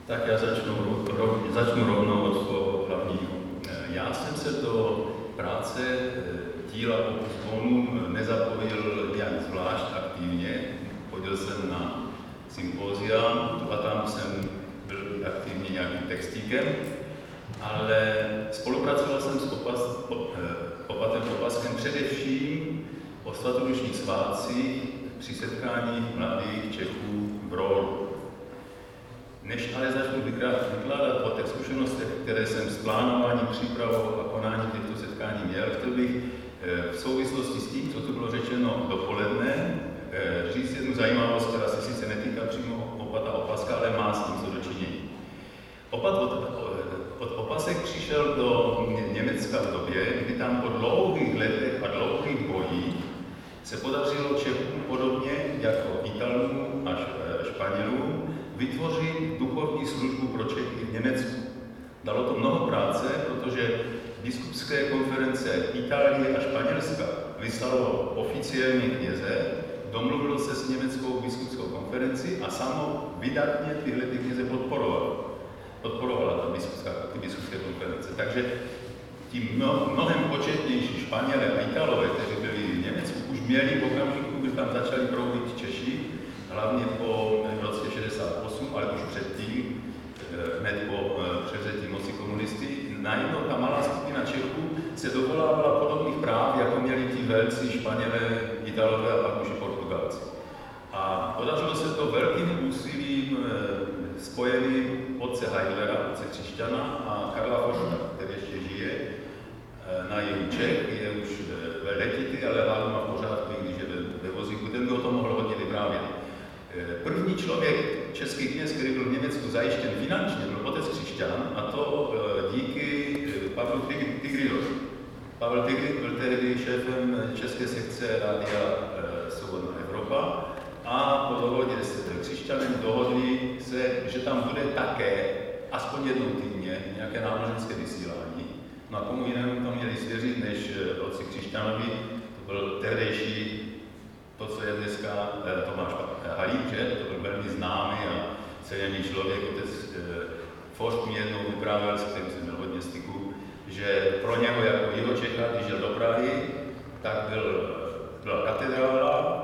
Tak já začnu rovnou od toho hlavního. Já jsem se do práce díla Opus Bonum nezapojil nějak zvlášť aktivně. Chodil jsem na sympózia a tam jsem byl aktivně nějakým textíkem, ale spolupracoval jsem s opatem Opaskem především o svatodušních svátcích při setkáních mladých Čechů v Rólu. Než ale začnu vykládat o těch zkušenostech, které jsem s plánováním, přípravou a konáním těchto setkání měl, chtěl bych v souvislosti s tím, co tu bylo řečeno dopoledne, říct jednu zajímavost, která se sice netýká přímo opata Opaska, ale má s tím co dočinění. Opat od Opasek přišel do Německa v době, kdy tam po dlouhých letech a dlouhých bojích se podařilo Čechům podobně jako Italům a Španělům vytvořit duchovní službu pro Čechy v Německu. Dalo to mnoho práce, protože biskupské konference Itálie a Španělska vyslalo oficiální kněze, domluvilo se s německou biskupskou konferenci a samo vydatně tyhle kněze podporovala ty biskupské konference. Takže ti mnohem početnější Španělé a Italové, kteří byli v Německu, už měli v okamžiku, kdy tam začali proudit Češi, hlavně po roce 68, ale už předtím, hned po převzetí moci komunisty, najednou ta malá skupina Čechů se dovolávala podobných práv, jako měli ti velcí Španělé, Italové a pak už i Portugalci. A podařilo se to velkým úsilím spojeným otce Heidlera, otce křesťana a Karla Forsta, který ještě žije na jihu Čech, je už letitý, ale hlavně má v pořádku, když je ve vozíku, ten by o tom mohl hodně vyprávět. První člověk, český kněz, který byl v Německu zajištěn finančně, byl otec křesťan, a to díky Pavlu Tigridovi. Pavel Tigrid byl tehdy šéfem české sekce Rádia Svobodná Evropa a po dohodě s křesťanem dohodli se, že tam bude také aspoň jednou týdně nějaké náboženské vysílání. No a komu jinému tam měli svěřit než otci křesťanovi, to byl tehdejší, to, co je dneska Tomáš Halík, že? To byl velmi známý a ceněný člověk. Otec Forst mi jednou vyprávěl, s kterým jsem měl hodně styku, že pro něho jako Jihočecha, když jel do Prahy, tak byla katedrála,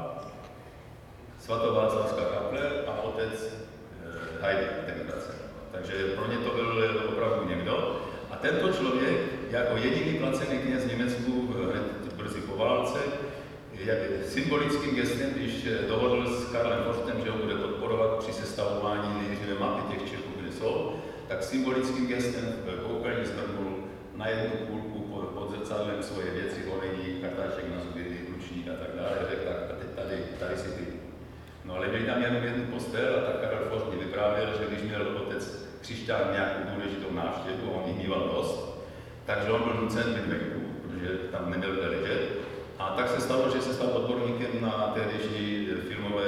svatováclavská kaple a otec Heidel tenkrát. Takže pro ně to byl opravdu někdo. A tento člověk jako jediný placený kněz v Německu brzy po válce, symbolickým gestem, když dohodl s Karlem Forstem, že ho bude podporovat při sestavování nejdříve mapy těch Čechů, kde jsou, tak symbolickým gestem koupelní zhrnul na jednu půlku pod zrcadlem svoje věci, holení, kartáček na zuby, ručník a tak dále, řekl, tak tady si ty. No ale měli tam jenom jednu postel a tak Karel Forst mi vyprávěl, že když měl otec křesťan nějakou důležitou návštěvu, on jich mýval dost, takže on byl nucen být venku, protože tam neměl kde ležet. A tak se stalo, že se stal odborníkem na tehdejší filmové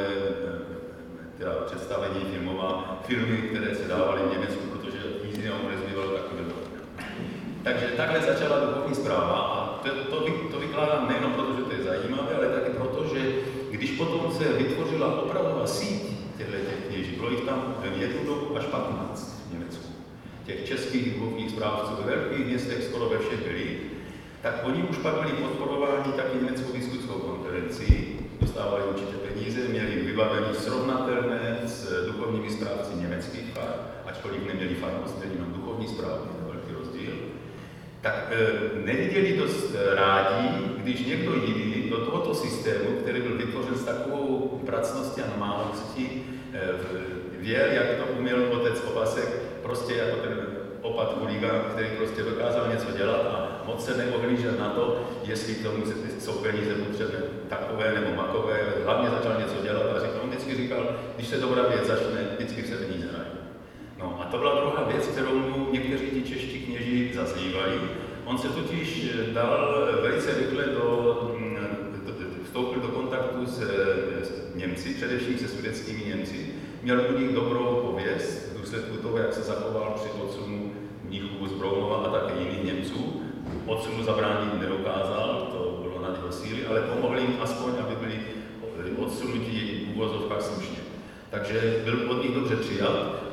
představení filmy, které se dávaly v Německu, protože nic jiného mu nezbývalo takové doby. Takže takhle začala duchovní správa a to vykládám nejenom proto, že to je zajímavé, ale taky proto, že když potom se vytvořila opravdová síť těchto kněží, bylo jich tam jednu dobu až 15 v Německu. Těch českých duchovních správců ve velkých městech skoro ve všech byli, tak oni už pak byli podporováni taky německou biskupskou konferencí, dostávali určitě peníze, měli vybavení srovnatelné s duchovními správci německých far, ačkoliv neměli farnost, měli jenom duchovní správy, to velký rozdíl. Tak neviděli dost rádi, když někdo jiný do tohoto systému, který byl vytvořen s takovou pracností a normálností, věl, jak to uměl otec Opasek, prostě jako ten opat huligán, který prostě dokázal něco dělat a moc se neohlížel na to, jestli k tomu jsou peníze potřebné takové nebo makové, hlavně začal něco dělat a on vždycky říkal, když se dobrá věc začne, vždycky se peníze najde. No a to byla druhá věc, kterou mu někteří ti čeští kněží zazlívali. On se totiž dal velice rychle vstoupil do kontaktu s Němci, především se sudetskými Němci. Měl u nich dobrou pověst v důsledku toho, jak se zachoval při odsunu Mnichů z Broumova a také jiných Němců. Odsunu zabránit nedokázal, to bylo nad jeho síly, ale pomohli jim aspoň, aby byli odsunutí v uvozovkách slušně. Takže byl od nich dobře přijat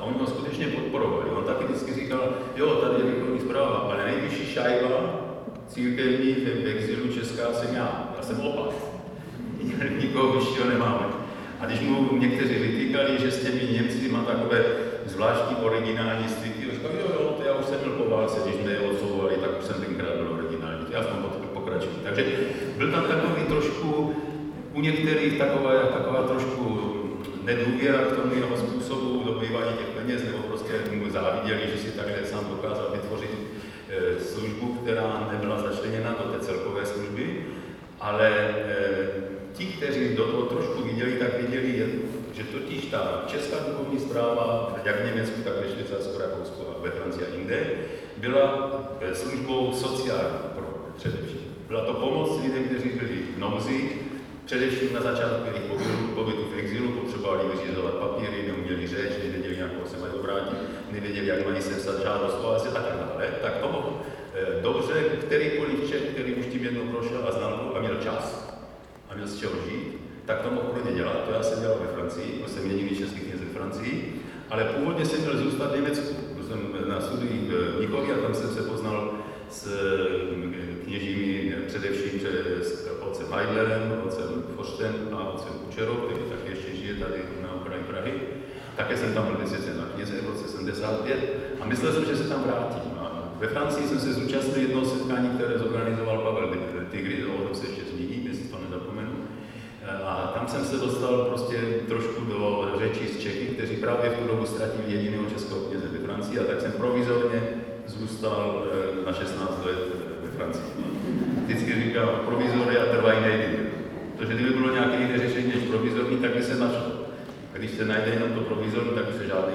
A oni ho skutečně podporovali. On taky vždycky říkal, jo, tady je východní správa, ale nejvyšší šajba církevní v exilu česká jsem já. Já jsem opak. Nikoho vyššího nemáme. A když mu někteří vytýkali, že s těmi Němci má takové zvláštní originální styky, říkal, jo, to já už jsem byl po válce, když mě je odsouvali, tak už jsem tenkrát byl originální. Já jsem pokračuji. Takže byl tam takový trošku, u některých taková trošku nedůvěra k tomu jeho způsobu dobývání těch peněz, nebo prostě mu záviděli, že si takhle sám dokázal vytvořit službu, která nebyla začleněna do té celkové služby, ale ti, kteří do toho trošku viděli, tak viděli, že totiž ta česká duchovní správa, jak v Německu, tak ve Švýcarsku, Rakousku a ve Francii a jinde, byla službou sociální především. Byla to pomoc lidem, kteří byli v nouzi, především na začátku jejich pobytu v exilu, potřebovali vyřizovat papíry, neuměli řeč, nevěděli, jak se mají obrátit, nevěděli, jak mají sepsat žádost o azyl a tak dále. Tak to mohl dobře kterýkoliv Čech, který už tím jednou prošel a znal a měl čas a měl z čeho žít, tak to mohl pro ně dělat. To já jsem dělal ve Francii, byl jsem jediný český kněz ve Francii, ale původně jsem měl zůstat v Německu. Byl jsem na studiích v Mnichově a tam jsem se poznal s kněžími, především s otcem Heidlerem, otcem Forštem a otcem Kučerou, který taky ještě žije tady na okraji Prahy. Také jsem tam byl vysvěcen na kněze v roce 75 a myslel jsem, že se tam vrátím. A ve Francii jsem se zúčastnil jednoho setkání, které zorganizoval Pavel Tigry, o tom se ještě zmíním, jestli to nezapomenu. A tam jsem se dostal prostě trošku do řečí s Čechy, kteří právě v tu dobu ztratili jediného českého kněze ve Francii, a tak jsem provizorně zůstal na 16 let ve Francii. Vždycky říkal, provizoria trvají nejdýl. Protože kdyby bylo nějaké jiné řešení než provizorní, tak by se našlo. A když se najde jenom to provizorní, tak by se žádný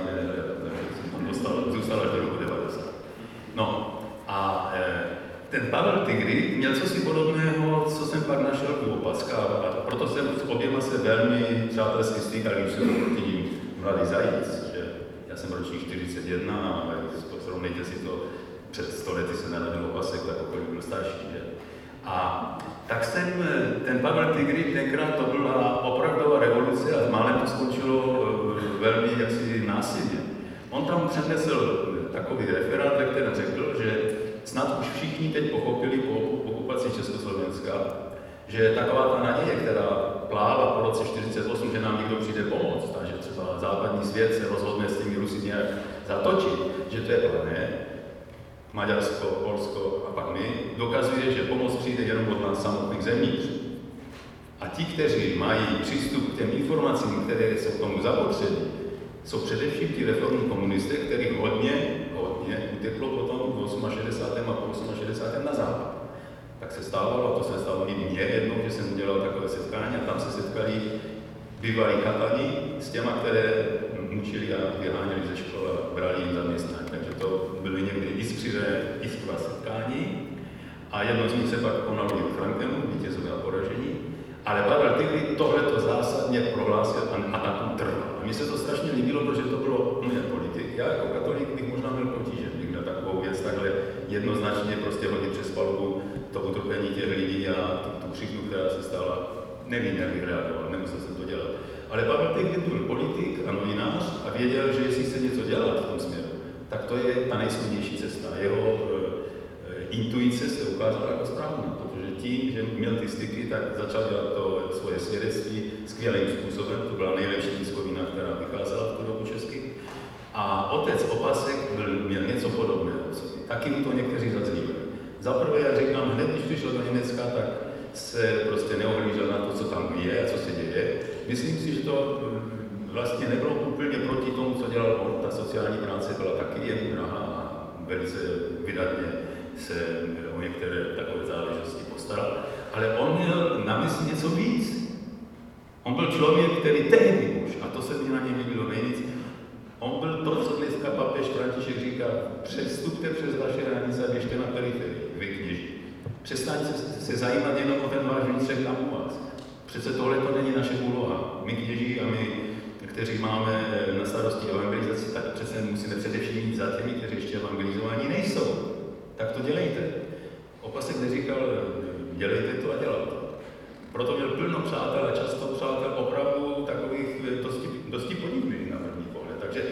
zůstal až do roku 90. No a ten Pavel Tigry měl cosi podobného, co jsem pak našel u Opacka, a proto jsem s oběma se velmi přátelsky stýkal, když jsem proti ním Mladý zajíc, že já jsem ročník 41 a srovnejte si to, před 100 lety se narodil Opasek, tak okolí byl starší, že? A tak jsem, ten Pavel Tigry, tenkrát to byla opravdová revoluce a málem to skončilo velmi jaksi násilně. On tam přednesl takový referát, ve kterém řekl, že snad už všichni teď pochopili po okupaci Československa, že taková ta naděje, která plála po roce 1948, že nám někdo přijde pomoct, a že třeba západní svět se rozhodne s těmi Rusy nějak zatočit, že to je plané, Maďarsko, Polsko a pak my, dokazuje, že pomoc přijde jenom od nás samotných zemích. A ti, kteří mají přístup k těm informacím, které jsou k tomu zapotřebí, jsou především ti reformní komunisté, kterých hodně uteklo potom v 68. a po 68. na západ. Tak se stávalo, a to se stalo i mně jednou, že jsem udělal takové setkání a tam se setkali bývalí katani s těma, které mučili a vyháněli ze školy a brali jim zaměstnání. Takže to byly někdy iskrová setkání a jedno z nich se pak konalo i v Frankenu, vítězové a poražení. Ale Pavel Tigry tohleto zásadně prohlásil a na tom trval. A mně se to strašně líbilo, protože to bylo politik. Já jako katolík bych možná měl potíže, bych na takovou věc takhle jednoznačně prostě hodit přes palubu to utrpení těch lidí a tu křivdu, která se stala. Nevím, jak bych reagoval, nemusel jsem to dělat. Ale Pavel Tigry byl politik a novinář a věděl, že jestli se něco dělat v tom směru, tak to je ta nejsmírnější cesta. Jeho intuice se ukázala jako správná, protože tím, že měl ty styky, tak začal dělat to svoje svědectví skvělým způsobem. To byla nejlepší tiskovina, která vycházela v tu dobu česky. A otec Opasek měl něco podobného. Taky mu to někteří zazlívali. Za prvé, jak říkám, hned když přišel do Německa, tak se prostě neohlížel na to, co tam je a co se děje. Myslím si, že to vlastně nebylo úplně proti tomu, co dělal on. Ta sociální práce byla taky jen drahá a velice vydatně se o některé takové záležitosti postaral. Ale on měl na mysli něco víc. On byl člověk, který tehdy už, a to se mi na něm líbilo nejvíc, on byl to, co dneska papež František říká, přestupte přes vaše hranice a běžte na periferii, vy kněží. Přestaňte se zajímat jenom o ten váš vnitřek tam u vás. Přece tohle to není naše úloha. My kněží a my, kteří máme na starosti evangelizaci, tak přece musíme především jít za těmi, kteří ještě evangelizovaní nejsou. Tak to dělejte. Opasek neříkal, dělejte to a dělat to. Proto měl plno přátel a často přátel opravdu takových dosti podivných na první pohled. Takže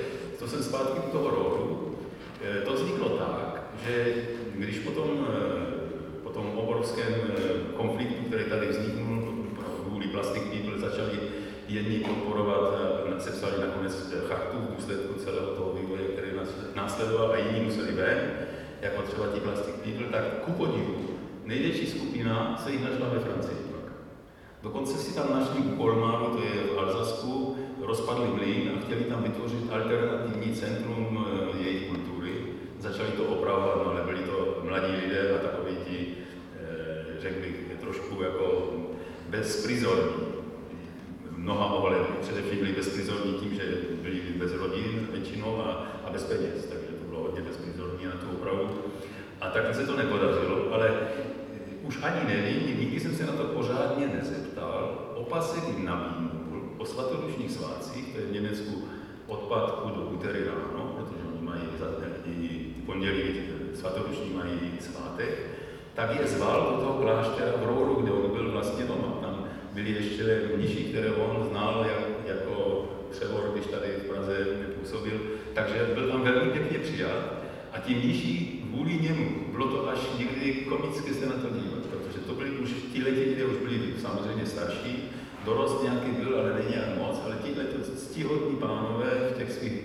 to jsem zpátky do toho rodu. To vzniklo tak, že když po tom obrovském konfliktu, který tady vzniknul kvůli Plastic People, začali jedni podporovat, sepsali nakonec chartu v důsledku celého toho vývoje, který následoval, a jiní museli ven, jako třeba ti Plastic People, tak ku podivu největší skupina se jich našla ve Francii. Dokonce si tam našli u Colmaru, to je v Alsasku, rozpadli mlýn a chtěli tam vytvořit alternativní centrum jejich kultury. Začali to opravovat, no, ale byli to mladí lidé a takoví ti, řekl bych, trošku jako bezprizorní. Mnoha ohledů, především byli bezprizorní tím, že byli bez rodin většinou a bez peněz, takže to bylo hodně bezprizorní na tu opravu. A tak se to nepodařilo, ale už ani nevím, nikdy jsem se na to pořádně nezeptal. Opasek jim nabídnul o svatodušních svátcích, to je v Německu od pátku do úterý ráno, protože oni mají pondělí svatodušní mají svátek, tak je zval do toho kláštera v Rouru, kde on byl vlastně doma. Tam byli ještě mniši, které on znal jako převor, když tady v Praze působil, takže byl tam velmi pěkně přijat. A ti mniši kvůli němu, bylo to až někdy komické se na to dívat, protože to byli už ti lidé už byli samozřejmě starší, dorost nějaký byl, ale není jak moc, ale tihle ctihodní pánové v těch svých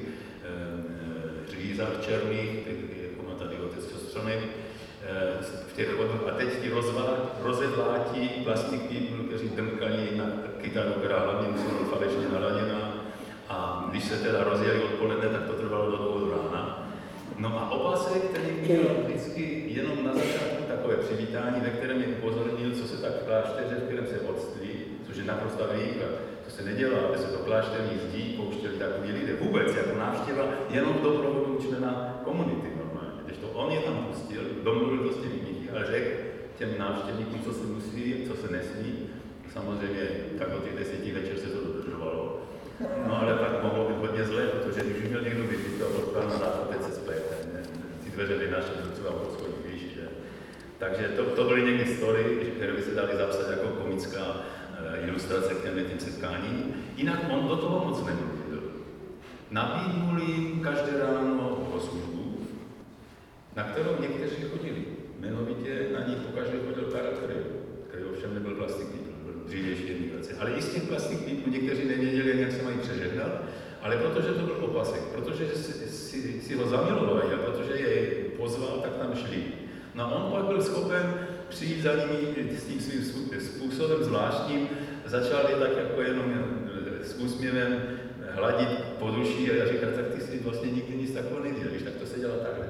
řízách černých, jako má tady otec Čostřanek, v těch a teď ti rozevlátí Plastic People, kteří drmkají na kytaru, která hlavně musela být falešně naladěná, a když se teda rozjeli odpoledne, tak to trvalo do 2 rána. No a Opasek, který měl vždycky jenom na začátku takové přivítání, ve kterém je upozornil, co se tak v klášteře, v kterém se odství, což je naprosto výjimka. To se nedělá, aby se do klášterních zdí pouštěli takový lidé vůbec, jako návštěva, jenom doprovodu člena komunity normálně. Když to on je tam pustil, domluvil to s těmi mnichy, ale řekl těm návštěvníkům, co se musí, co se nesmí. Samozřejmě tak od těch 10 večer se to dodržovalo. No ale tak mohlo být hodně zlé, protože když měl někdo vypít, to odpál na záchod, teď se splete. Ty dveře vynášet docela podschodí, víš, že? Takže to byly někdy story, které by se daly zapsat jako komická ilustrace k těm setkání. Jinak on do toho moc nemluvil. Nabídnul jim každé ráno službu, na kterou někteří chodili. Jmenovitě na ní pokaždé chodil Karel Kryl, který ovšem nebyl Plastic People, byl dřívější emigrace. Ale i z těch Plastic People někteří nevěděli, jak se mají přežehnat, ale protože to byl Opasek, protože si ho zamilovali a protože je pozval, tak tam šli. No a on pak byl schopen přijít za nimi s tím svým způsobem zvláštním, začal je tak jako jenom s úsměvem hladit po duši a říkat, tak ty si vlastně nikdy nic takového nevěděl, tak to se dělá takhle,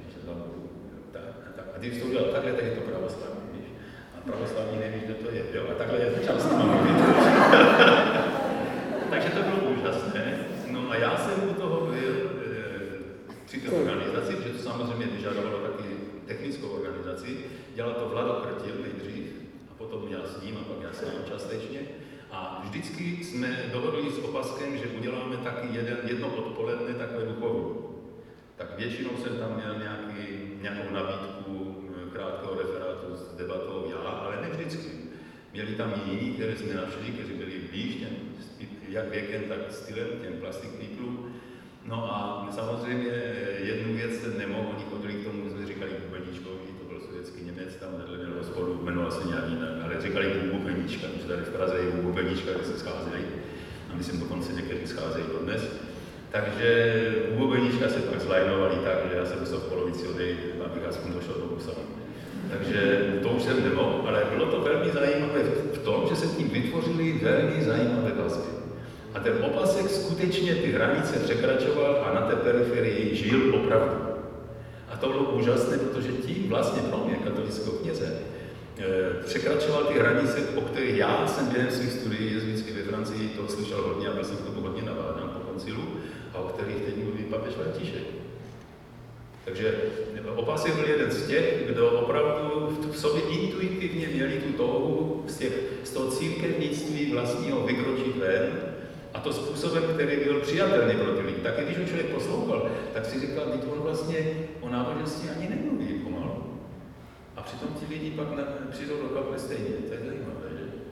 tak. A když to udělal takhle, tak je to pravoslavní, víš. A pravoslavní nevíš, kdo to je, jo? A takhle je začal s tím mluvit. Takže to bylo úžasné. No a já jsem u toho byl při té organizaci, protože to samozřejmě vyžadovalo taky technickou organizaci. Dělal to Vlado Krtil nejdřív, a potom já s ním, a pak já sám částečně. A vždycky jsme dohodli s Opaskem, že uděláme taky jedno odpoledne takové duchovní. Tak většinou jsem tam měl nějakou nabídku krátkého referátu s debatou já, ale ne vždycky. Měli tam i jiní, které jsme našli, kteří byli blíž těm, jak věkem, tak stylem, těm Plastic People. No a samozřejmě jednu věc se nemohl, oni chodili k tomu, jsme říkali Bubeníčkovi, to byl sovětský Němec, tam vedle měl hospodu, jmenoval se nějak jinak, ale říkali Bubeníčka, protože tady v Praze je Bubeníčka, kde se scházeli. A myslím, dokonce někteří scházejí dodnes. Takže u Bubeníčka se pak zlajnovali tak, že já jsem musel v polovici odejít, abych aspoň došel do Busana. Takže to už jsem nemohl, ale bylo to velmi zajímavé v tom, že se tím vytvořily velmi zajímavé vazby. A ten Opasek skutečně ty hranice překračoval a na té periferii žil opravdu. A to bylo úžasné, protože tím vlastně pro mě, katolického kněze, překračoval ty hranice, o kterých já jsem během svých studií jezuitských ve Francii toho slyšel hodně a byl jsem k tomu hodně navádán po koncilu, a o kterých teď mluví papež František. Takže Opasek byl jeden z těch, kdo opravdu v sobě intuitivně měli tu touhu z toho církevnictví vlastního vykročit ven, a to způsobem, který byl přijatelný pro ty lidi. Tak když ho člověk poslouchal, tak si říkal, že on vlastně o náboženství ani nemluví pomalu. A přitom ti lidi pak přijdou do kaple stejně, to je zajímavé, že?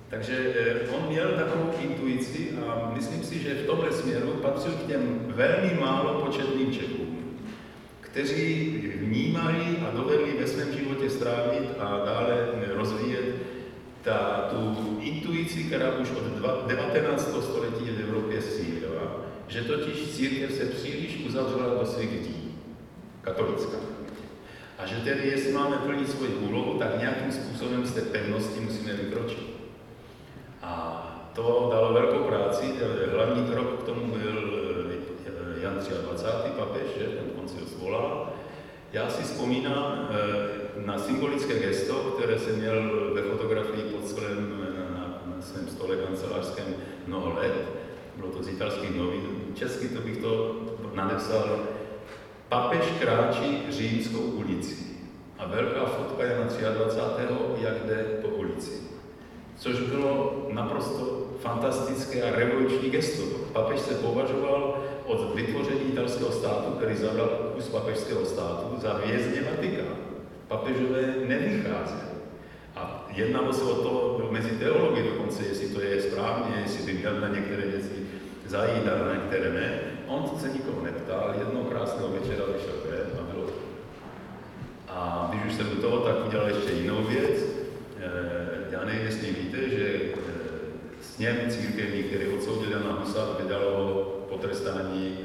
Takže on měl takovou intuici a myslím si, že v tomhle směru patřil k těm velmi málo početným Čechům, kteří vnímali a dovedli ve svém životě strávit a dále rozvíjet tu intuici, která už od 19. století v Evropě sílila, že totiž církev se příliš uzavřela do svých lidí, katolická. A že tedy, jestli máme plnit svoji úlohu, tak nějakým způsobem z té pevnosti musíme vykročit. A to dalo velkou práci, hlavní krok k tomu byl Jan 23. papež, že ten koncil svolal. Já si vzpomínám na symbolické gesto, které jsem měl ve fotografii pod sklem na svém stole kancelářském mnoho let. Bylo to z italských novin. Česky to bych to nadepsal. Papež kráčí Římskou ulici. A velká fotka Jana 23. jak jde po ulici. Což bylo naprosto fantastické a revoluční gesto. Papež se považoval od vytvoření italského státu, který zabral kus papežského státu, za vězně Vatikán. Papežové nevycházeli. A jednalo se o to mezi teology dokonce, jestli to je správně, jestli by měl na některé věci zajít a na některé ne. On se nikoho neptal, jednou krásného večera vyšel ven a bylo to. A když už jsem u toho, tak udělal ještě jinou věc. Já nevím, jestli víte, že sněm církevní, který odsoudil Jana Husa, vydalo potrestání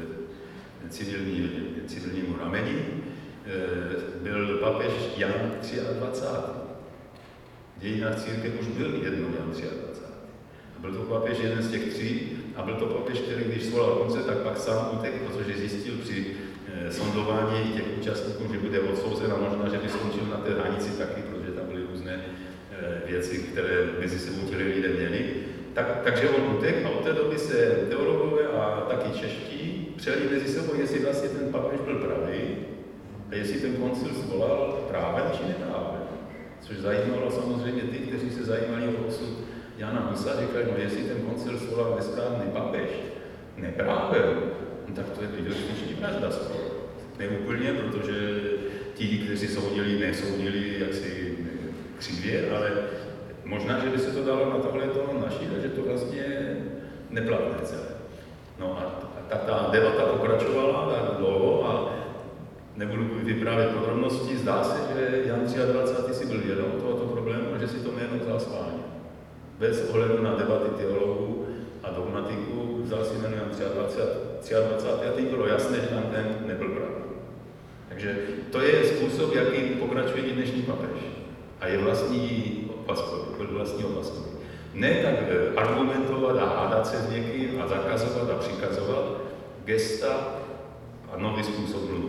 civilnímu rameni, byl papež Jan 23. V dějinách církev už byl jednou Jan 23. A byl to papež jeden z těch tří a byl to papež, který když svolal konce, tak pak sám utek, protože zjistil při sondování těch účastníků, že bude odsouzen a možná, že by skončil na té hranici taky, protože tam byly různé věci, které mezi sebou ti lidé měli. Takže on utek a od té doby se teologové a taky čeští přeli mezi sebou, jestli vlastně ten papež byl pravý a jestli ten koncil svolal právem či neprávem. Což zajímalo samozřejmě ty, kteří se zajímali o osud Jana Husa, říkali, no jestli ten koncil svolal nesprávný papež neprávem, no tak to je justiční vražda skoro. Neúplně, protože ti, kteří soudili, nesoudili jaksi křivě, ale možná, že by se to dalo na tohleto našít, že to vlastně neplatné celé. No a ta debata pokračovala tak dlouho a nebudu vyprávět podrobnosti. Zdá se, že Jan 23. si byl vědom tohoto problému, že si to jméno vzal schválně. Bez ohledu na debaty teologů a dogmatiků vzal si jméno Jan 23. a tím bylo jasné, že tam ten nebyl pravý. Takže to je způsob, jakým pokračuje i dnešní papež. A je vlastní opaskový. Ne tak argumentovat a hádat se s někým a zakazovat a přikazovat gesta a nový způsob mluvy.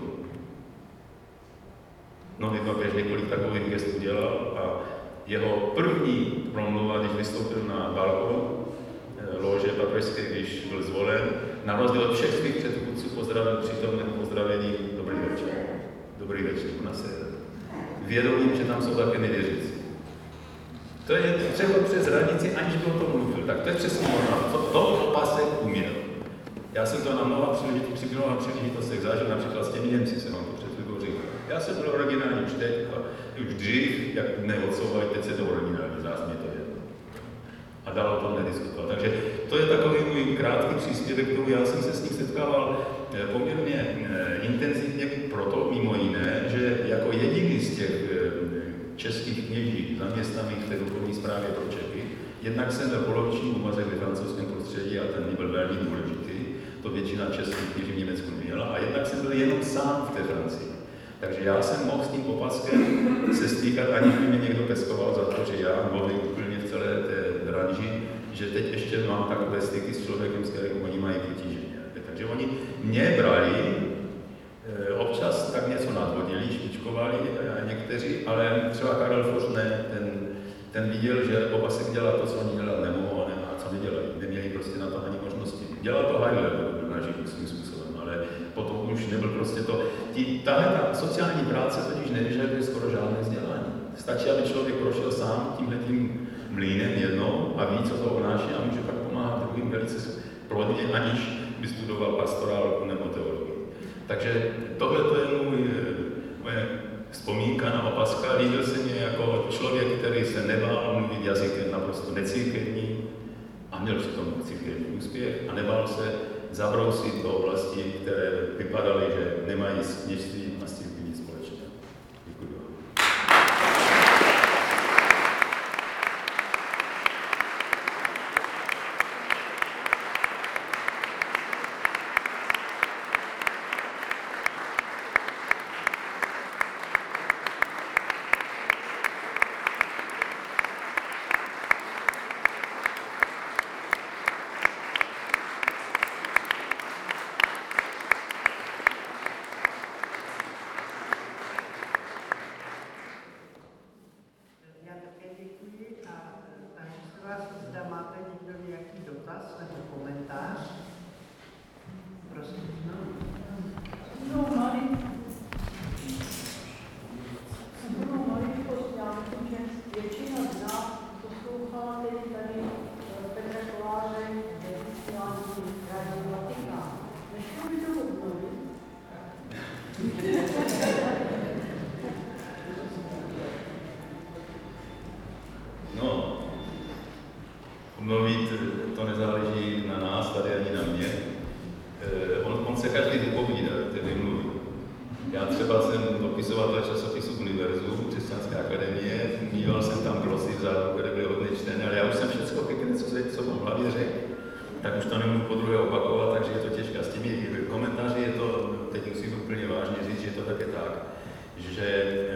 Nový papež několik takových gest udělal a jeho první promluva, když vystoupil na balkon lože papežské, když byl zvolen, na rozdíl od všech svých předchůdců pozdravil přítomným pozdravením dobrý večer, na sebe. Vědomím, že tam jsou také nevěřící. To je třeba přes hranici, aniž by o tom mluvil. Tak to je přesně ono. To Pasek uměl. Já jsem to na mnoha příležitostech zažil, například s těmi Němci jsem vám to před chvílou říkal. Já jsem byl originální čteč a už dřív, jak neodsouvají, teď se to originální, zás mě to je. A dál o tom nediskutovat. Takže to je takový můj krátký příspěvek, kterou já jsem se s ním setkával poměrně intenzivně proto, mimo jiné, že jako jediný z těch českých kněží zaměstnaných v té duchovní správě pro Čechy, jednak jsem byl poloviční úvazek ve francouzském prostředí a ten byl velmi důležitý, to většina českých kněží v Německu neměla, a jednak jsem byl jenom sám v té Francii. Takže já jsem mohl s tím Popaskem se stýkat, aniž by mě někdo peskoval za to, že já mluvím úplně v celé té branži, že teď ještě mám takové styky s člověkem, s kterým oni mají potíže. Takže oni mě brali, občas tak něco nadvodili, špičkovali někteří, ale třeba Karel Foř ne, ten viděl, že Popasek dělá to, co oni dělat nemohou a co nedělají. Neměli prostě na to ani možnosti. Dělal to Heidler na život svým způsobem, ale potom už nebyl prostě to. Ta sociální práce totiž nevyžaduje skoro žádné vzdělání. Stačí, aby člověk prošel sám tímhletím mlýnem jednou a ví, co to obnáší a může pak pomáhat druhým velice plodně, aniž by studoval pastorálku nebo teologii. Takže tohle je moje vzpomínka na opaska. Líbil se mi jako člověk, který se nebál mluvit jazykem naprosto necírkevní a měl přitom církevní úspěch a nebál se zabrousit do oblasti, které vypadaly, že nemají s kněžstvím a s církví nic společného. Děkuji vám. Mluvit to nezáleží na nás, tady ani na mě. On se každý vypovídá, který mluví. Já třeba jsem dopisovatel časopisu Univerzum, Křesťanské akademie, mýval jsem tam glosy vzadu, které byly hodně čtené, ale já už jsem všechno pěkně, co v hlavě řekl, tak už to nemůžu podruhé opakovat, takže je to těžké. S těmi komentáři je to, teď musím úplně vážně říct, že je to také tak, že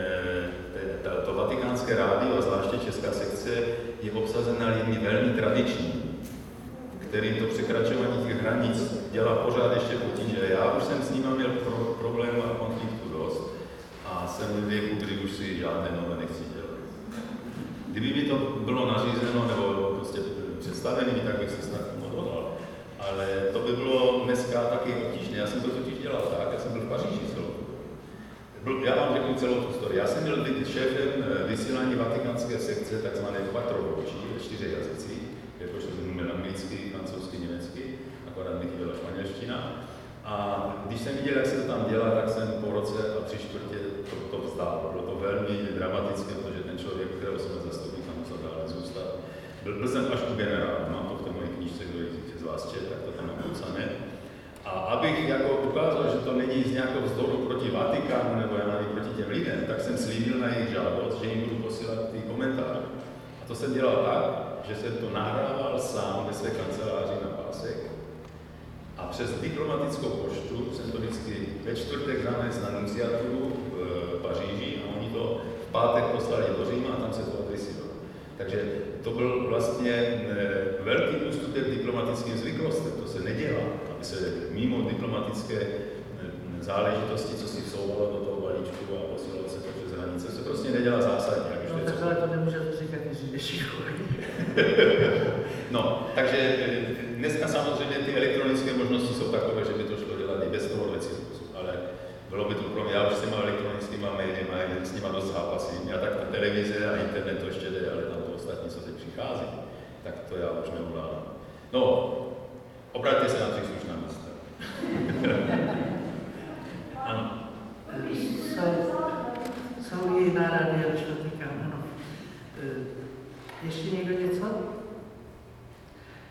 to vatikánské rádio, a zvláště česká sekce, je obsazena lidmi velmi tradiční, kterým to překračování těch hranic dělá pořád ještě potíže. Já už jsem s nimi měl problémů a konfliktu dost a jsem v věku, kdy už si žádné nové nechci dělat. Kdyby mi to bylo nařízeno nebo prostě představené, tak bych se snad odhodlal. Ale to by bylo dneska taky obtížné. Já jsem to totiž dělal tak, já jsem byl v Paříži celou. Já vám řeknu celou tu historii. Já jsem byl být šéfem vysílání vatikánské sekce, takzvané quattrovoci, ve 4 jazycích, jakože jsem měl anglicky, francouzsky, německy, akorát mi chyběla španělština. A když jsem viděl, jak se to tam dělá, tak jsem po roce a 3/4 to vzdál. Bylo to velmi dramatické, protože ten člověk, kterého jsme zastoupili, tam musel dále zůstat. Byl jsem až u generála, mám to v té mojí knížce, kdo je z vás čet, tak to tam mám napsané. A abych jako ukázal, že to není z nějakého vzdoru proti Vatikánu nebo já nevím proti těm lidem, tak jsem slíbil na jejich žádost, že jim budu posílat ty komentáře. A to jsem dělal tak, že jsem to nahrával sám ve své kanceláři na pásek a přes diplomatickou poštu jsem to vždycky ve čtvrtek zanes na nunciaturu v Paříži a oni to v pátek poslali do Říma a tam se to adresovalo. Takže to byl vlastně velký ústupek diplomatickým zvyklostem, to se nedělá, aby se mimo diplomatické záležitosti, co si vsouvalo do toho balíčku a posílalo se to přes hranice, se prostě nedělá zásadně. No, tak ale to nemůže říkat, když No, takže dneska samozřejmě ty elektronické možnosti jsou takové, že by to šlo dělat i bez toho cirkusu, ale bylo by to pro mě, já už s těma elektronickýma médiama, s nima dost zápasím. Já tak ta televize a internet to ještě jde, ale tam to ostatní, co teď přichází, tak to já už neuvládám. No, obraťte se na příslušná místa. Ano. Jsou i na rádiu Vatikán, ano. Ještě někdo něco?